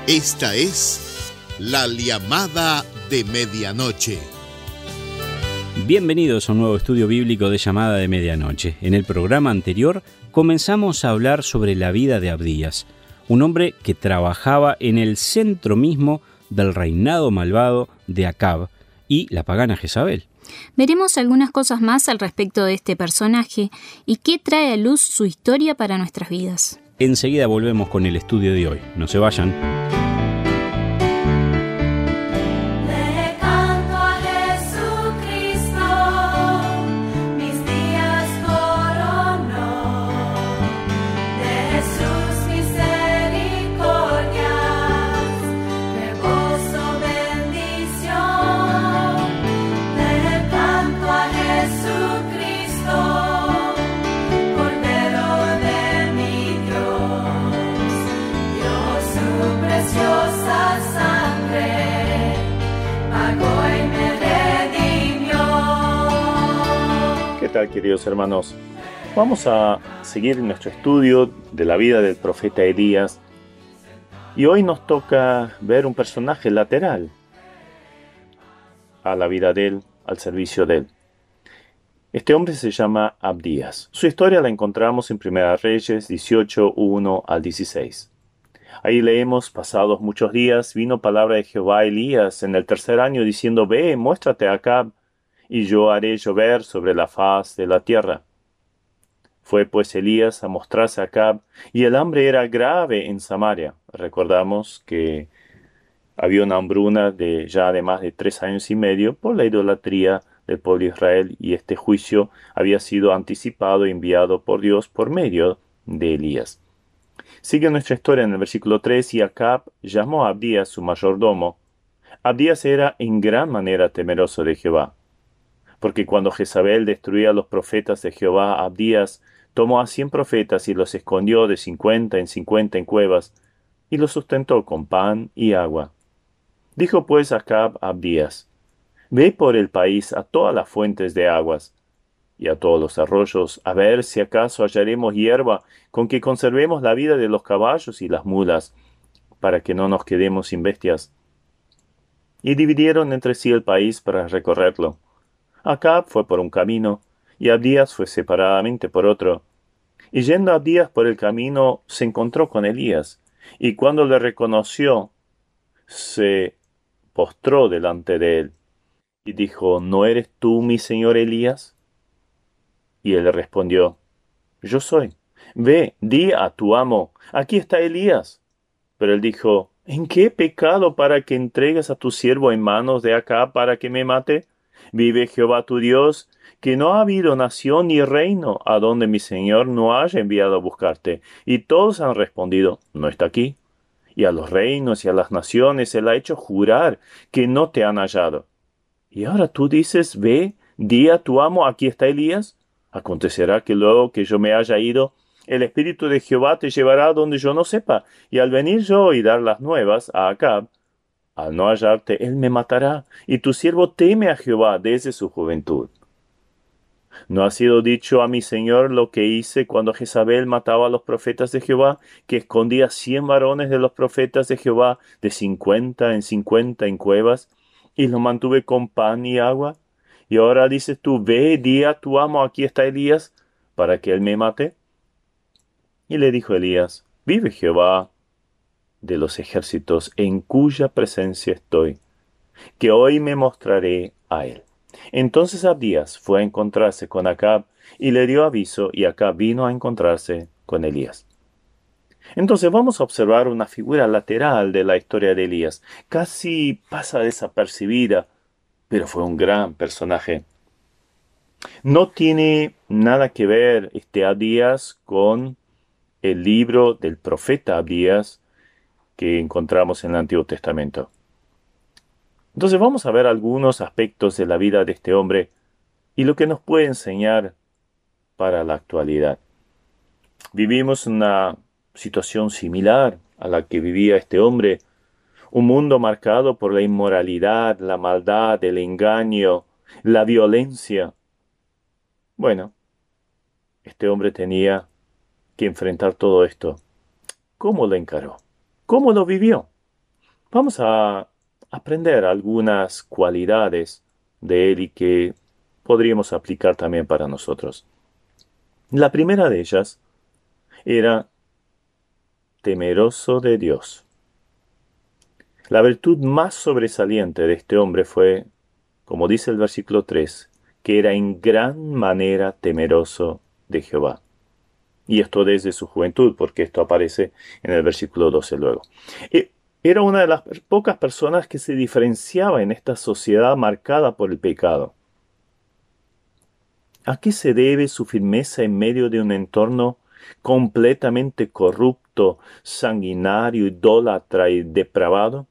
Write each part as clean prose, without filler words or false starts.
Esta es La Llamada de Medianoche. Bienvenidos a un nuevo estudio bíblico de Llamada de Medianoche. En el programa anterior comenzamos a hablar sobre la vida de Abdías, un hombre que trabajaba en el centro mismo del reinado malvado de Acab y la pagana Jezabel. Veremos algunas cosas más al respecto de este personaje y qué trae a luz su historia para nuestras vidas. Enseguida volvemos con el estudio de hoy. No se vayan. ¿Qué tal, queridos hermanos? Vamos a seguir nuestro estudio de la vida del profeta Elías y hoy nos toca ver un personaje lateral a la vida de él, al servicio de él. Este hombre se llama Abdías. Su historia la encontramos en 1 Reyes 18, 1 al 16. Ahí leemos: pasados muchos días, vino palabra de Jehová a Elías en el 3er año, diciendo: ve, muéstrate a Acab, y yo haré llover sobre la faz de la tierra. Fue pues Elías a mostrarse a Acab, y el hambre era grave en Samaria. Recordamos que había una hambruna de más de 3 años y medio por la idolatría del pueblo de Israel, y este juicio había sido anticipado y enviado por Dios por medio de Elías. Sigue nuestra historia en el versículo 3, y Acab llamó a Abdías su mayordomo. Abdías era en gran manera temeroso de Jehová, porque cuando Jezabel destruía a los profetas de Jehová, Abdías tomó a 100 profetas y los escondió de 50 en 50 en cuevas, y los sustentó con pan y agua. Dijo pues Acab a Abdías: ve por el país a todas las fuentes de aguas y a todos los arroyos, a ver si acaso hallaremos hierba con que conservemos la vida de los caballos y las mulas, para que no nos quedemos sin bestias. Y dividieron entre sí el país para recorrerlo. Acab fue por un camino, y Abdías fue separadamente por otro. Y yendo Abdías por el camino, se encontró con Elías, y cuando le reconoció, se postró delante de él, y dijo: ¿no eres tú mi señor Elías? Y él le respondió: yo soy. Ve, di a tu amo: aquí está Elías. Pero él dijo: ¿en qué he pecado para que entregues a tu siervo en manos de Acab para que me mate? Vive Jehová tu Dios, que no ha habido nación ni reino a donde mi señor no haya enviado a buscarte. Y todos han respondido: no está aquí. Y a los reinos y a las naciones él ha hecho jurar que no te han hallado. Y ahora tú dices: ve, di a tu amo: aquí está Elías. Acontecerá que luego que yo me haya ido, el Espíritu de Jehová te llevará donde yo no sepa, y al venir yo y dar las nuevas a Acab, al no hallarte, él me matará, y tu siervo teme a Jehová desde su juventud. ¿No ha sido dicho a mi señor lo que hice cuando Jezabel mataba a los profetas de Jehová, que escondía 100 varones de los profetas de Jehová de 50 en 50 en cuevas, y los mantuve con pan y agua? Y ahora dices tú: ve, di a tu amo: aquí está Elías, para que él me mate. Y le dijo Elías: vive Jehová de los ejércitos, en cuya presencia estoy, que hoy me mostraré a él. Entonces Abdías fue a encontrarse con Acab y le dio aviso, y Acab vino a encontrarse con Elías. Entonces vamos a observar una figura lateral de la historia de Elías. Casi pasa desapercibida, pero fue un gran personaje. No tiene nada que ver este Abdías con el libro del profeta Abdías que encontramos en el Antiguo Testamento. Entonces vamos a ver algunos aspectos de la vida de este hombre y lo que nos puede enseñar para la actualidad. Vivimos una situación similar a la que vivía este hombre, un mundo marcado por la inmoralidad, la maldad, el engaño, la violencia. Bueno, este hombre tenía que enfrentar todo esto. ¿Cómo lo encaró? ¿Cómo lo vivió? Vamos a aprender algunas cualidades de él y que podríamos aplicar también para nosotros. La primera de ellas era temeroso de Dios. La virtud más sobresaliente de este hombre fue, como dice el versículo 3, que era en gran manera temeroso de Jehová. Y esto desde su juventud, porque esto aparece en el versículo 12 luego. Era una de las pocas personas que se diferenciaba en esta sociedad marcada por el pecado. ¿A qué se debe su firmeza en medio de un entorno completamente corrupto, sanguinario, idólatra y depravado?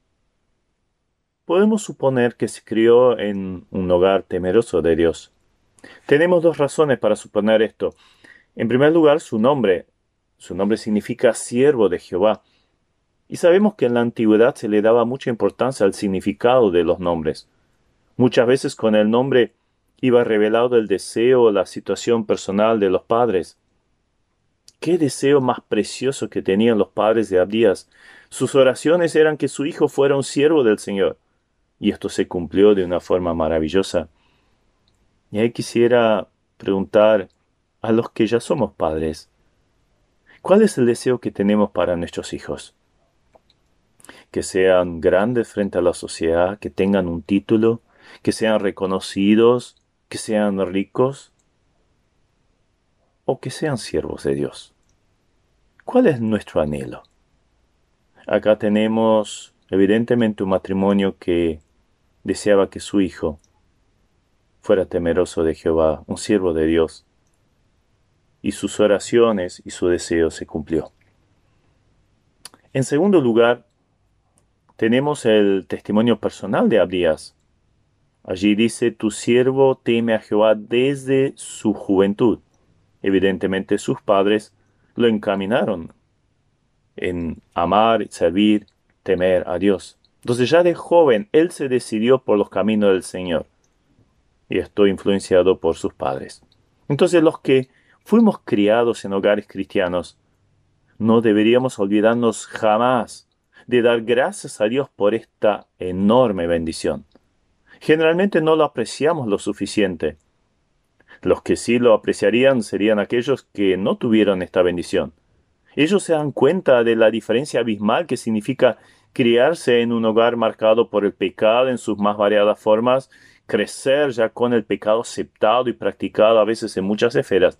Podemos suponer que se crió en un hogar temeroso de Dios. Tenemos dos razones para suponer esto. En primer lugar, su nombre. Su nombre significa siervo de Jehová. Y sabemos que en la antigüedad se le daba mucha importancia al significado de los nombres. Muchas veces con el nombre iba revelado el deseo o la situación personal de los padres. ¿Qué deseo más precioso que tenían los padres de Abdías? Sus oraciones eran que su hijo fuera un siervo del Señor. Y esto se cumplió de una forma maravillosa. Y ahí quisiera preguntar a los que ya somos padres, ¿cuál es el deseo que tenemos para nuestros hijos? Que sean grandes frente a la sociedad, que tengan un título, que sean reconocidos, que sean ricos, o que sean siervos de Dios. ¿Cuál es nuestro anhelo? Acá tenemos evidentemente un matrimonio que deseaba que su hijo fuera temeroso de Jehová, un siervo de Dios, y sus oraciones y su deseo se cumplió. En segundo lugar, tenemos el testimonio personal de Abdías. Allí dice, tu siervo teme a Jehová desde su juventud. Evidentemente sus padres lo encaminaron en amar, servir, temer a Dios. Entonces ya de joven él se decidió por los caminos del Señor. Y esto influenciado por sus padres. Entonces los que fuimos criados en hogares cristianos, no deberíamos olvidarnos jamás de dar gracias a Dios por esta enorme bendición. Generalmente no lo apreciamos lo suficiente. Los que sí lo apreciarían serían aquellos que no tuvieron esta bendición. Ellos se dan cuenta de la diferencia abismal que significa criarse en un hogar marcado por el pecado en sus más variadas formas, crecer ya con el pecado aceptado y practicado a veces en muchas esferas,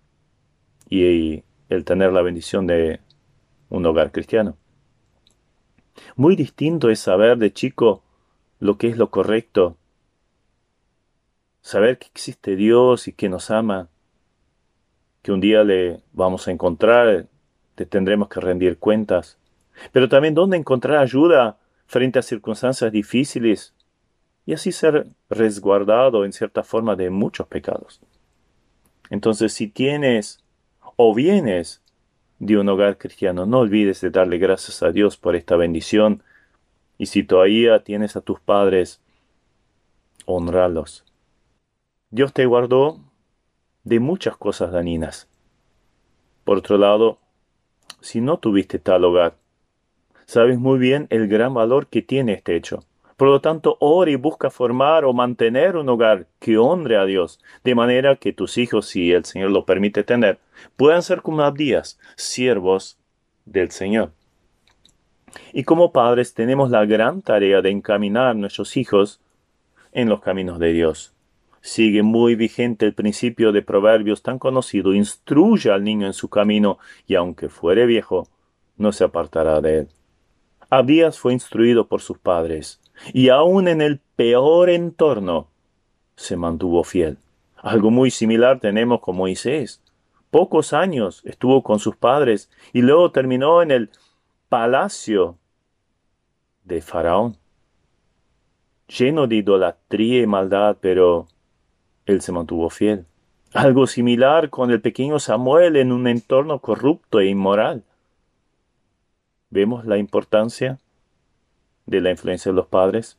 y el tener la bendición de un hogar cristiano. Muy distinto es saber de chico lo que es lo correcto, saber que existe Dios y que nos ama, que un día le vamos a encontrar, le tendremos que rendir cuentas, pero también dónde encontrar ayuda frente a circunstancias difíciles y así ser resguardado en cierta forma de muchos pecados. Entonces, si tienes o vienes de un hogar cristiano, no olvides de darle gracias a Dios por esta bendición, y si todavía tienes a tus padres, honralos. Dios te guardó de muchas cosas dañinas. Por otro lado, si no tuviste tal hogar, sabes muy bien el gran valor que tiene este hecho. Por lo tanto, ora y busca formar o mantener un hogar que honre a Dios, de manera que tus hijos, si el Señor lo permite tener, puedan ser como Abdías, siervos del Señor. Y como padres tenemos la gran tarea de encaminar a nuestros hijos en los caminos de Dios. Sigue muy vigente el principio de Proverbios tan conocido: instruye al niño en su camino, y aunque fuere viejo, no se apartará de él. Abdías fue instruido por sus padres, y aun en el peor entorno se mantuvo fiel. Algo muy similar tenemos con Moisés. Pocos años estuvo con sus padres y luego terminó en el palacio de Faraón, lleno de idolatría y maldad, pero él se mantuvo fiel. Algo similar con el pequeño Samuel en un entorno corrupto e inmoral. ¿Vemos la importancia de la influencia de los padres?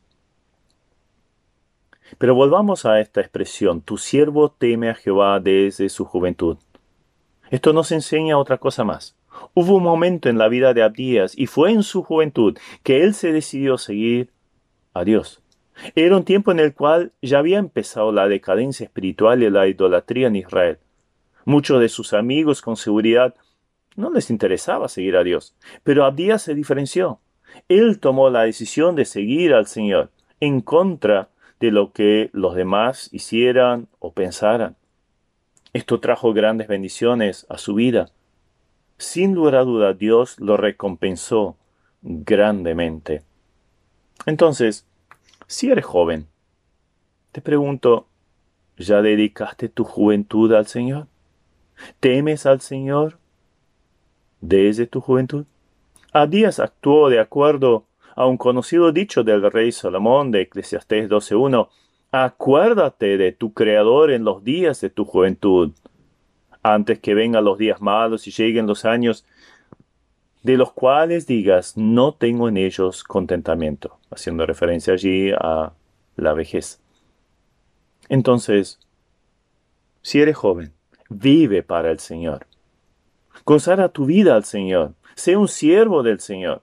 Pero volvamos a esta expresión: tu siervo teme a Jehová desde su juventud. Esto nos enseña otra cosa más. Hubo un momento en la vida de Abdías, y fue en su juventud, que él se decidió seguir a Dios. Era un tiempo en el cual ya había empezado la decadencia espiritual y la idolatría en Israel. Muchos de sus amigos con seguridad no les interesaba seguir a Dios, pero Abdías se diferenció. Él tomó la decisión de seguir al Señor en contra de lo que los demás hicieran o pensaran. Esto trajo grandes bendiciones a su vida. Sin lugar a duda, Dios lo recompensó grandemente. Entonces, si eres joven, te pregunto, ¿ya dedicaste tu juventud al Señor? ¿Temes al Señor desde tu juventud? Abdías actuó de acuerdo a un conocido dicho del rey Salomón de Eclesiastés 12:1. Acuérdate de tu Creador en los días de tu juventud, antes que vengan los días malos y lleguen los años de los cuales digas, no tengo en ellos contentamiento, haciendo referencia allí a la vejez. Entonces, si eres joven, vive para el Señor. Consagra tu vida al Señor. Sé un siervo del Señor.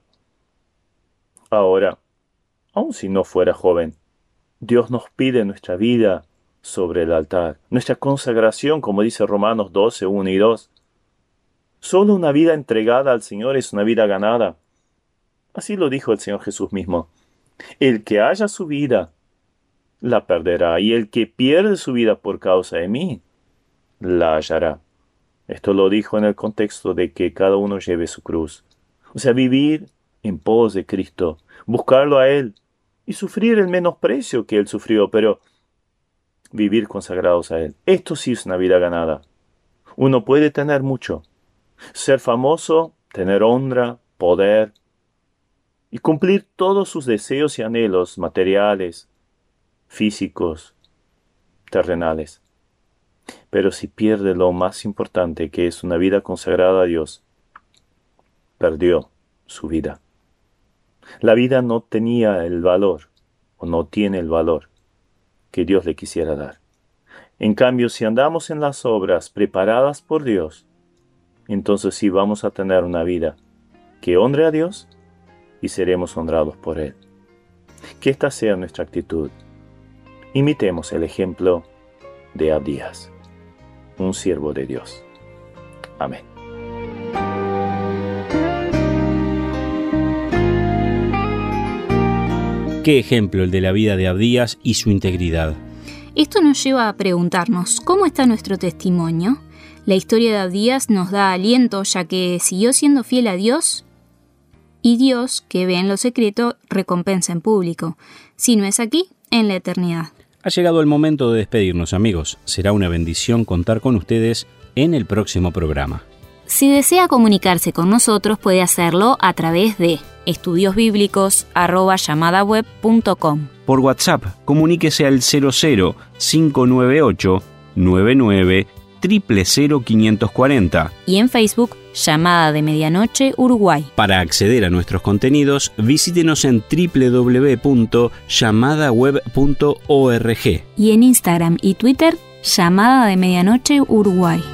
Ahora, aun si no fuera joven, Dios nos pide nuestra vida sobre el altar, nuestra consagración, como dice Romanos 12:1 y 2. Solo una vida entregada al Señor es una vida ganada. Así lo dijo el Señor Jesús mismo. El que haya su vida, la perderá, y el que pierde su vida por causa de mí, la hallará. Esto lo dijo en el contexto de que cada uno lleve su cruz. O sea, vivir en pos de Cristo, buscarlo a Él y sufrir el menosprecio que Él sufrió, pero vivir consagrados a Él. Esto sí es una vida ganada. Uno puede tener mucho, ser famoso, tener honra, poder y cumplir todos sus deseos y anhelos materiales, físicos, terrenales. Pero si pierde lo más importante, que es una vida consagrada a Dios, perdió su vida. La vida no tenía el valor, o no tiene el valor, que Dios le quisiera dar. En cambio, si andamos en las obras preparadas por Dios, entonces sí vamos a tener una vida que honre a Dios y seremos honrados por Él. Que esta sea nuestra actitud. Imitemos el ejemplo de Abdías, un siervo de Dios. Amén. Qué ejemplo el de la vida de Abdías y su integridad. Esto nos lleva a preguntarnos, ¿cómo está nuestro testimonio? La historia de Abdías nos da aliento, ya que siguió siendo fiel a Dios, y Dios, que ve en lo secreto, recompensa en público. Si no es aquí, en la eternidad. Ha llegado el momento de despedirnos, amigos. Será una bendición contar con ustedes en el próximo programa. Si desea comunicarse con nosotros, puede hacerlo a través de estudiosbiblicos@llamadaweb.com. Por WhatsApp, comuníquese al 00-598 99 00540. Y en Facebook, Llamada de Medianoche Uruguay. Para acceder a nuestros contenidos, visítenos en www.llamadaweb.org. Y en Instagram y Twitter, Llamada de Medianoche Uruguay.